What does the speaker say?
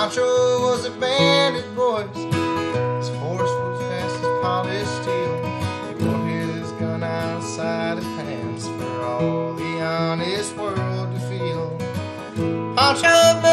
Pancho was a bandit, boys. His horse was fast as polished steel. He wore his gun outside his pants for all the honest world to feel. Pancho